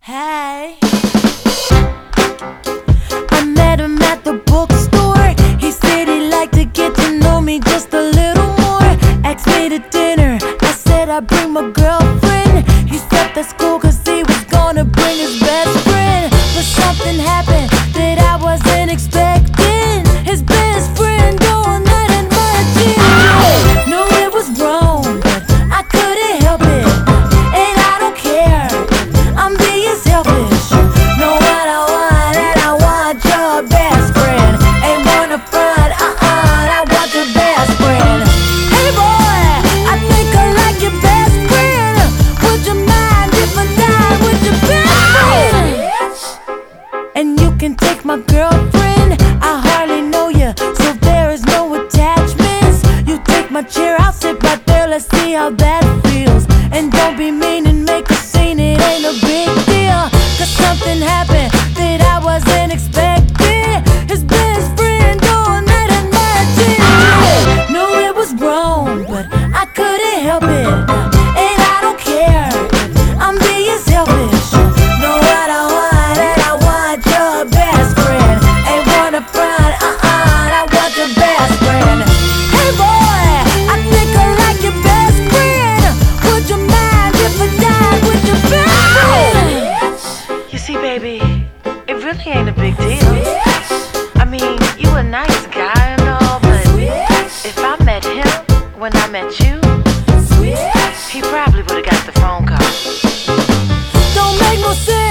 Hey, I met him at the bookstore. He said he'd like to get to know me just a little more. Asked me to dinner, I said I'd bring my girlfriend. He said that's cool cause he was gonna bring his best friend. But something happened that I wasn't expecting. His best friend going out in my gym. Knew it was wrong, but I couldn't help it. And I don't care, I'm being selfish. Know what I want, and I want your best friend. Ain't wanna front, I want your best friend. Hey boy, I think I like your best friend. Would you mind if I die with your best friend? And you can take my girlfriend, I hardly know you, so there is no attachments. You take my chair, I'll sit right there, let's see how that feels. And don't be mean and make a scene, it ain't a big deal. Cause something happened that I wasn't expecting. His best friend going out in my gym. Knew it was wrong, but I couldn't help it. And I don't care, I'm being selfish. Know what I want, and I want your best friend. Ain't wanna front, I want your best friend. Hey boy, I think I like your best friend. Would you mind if I died with your best friend? You see, baby, it really ain't a big deal. I mean, you a nice guy and all, but if I met him when I met you, he probably would've got the phone call. Don't make no sense.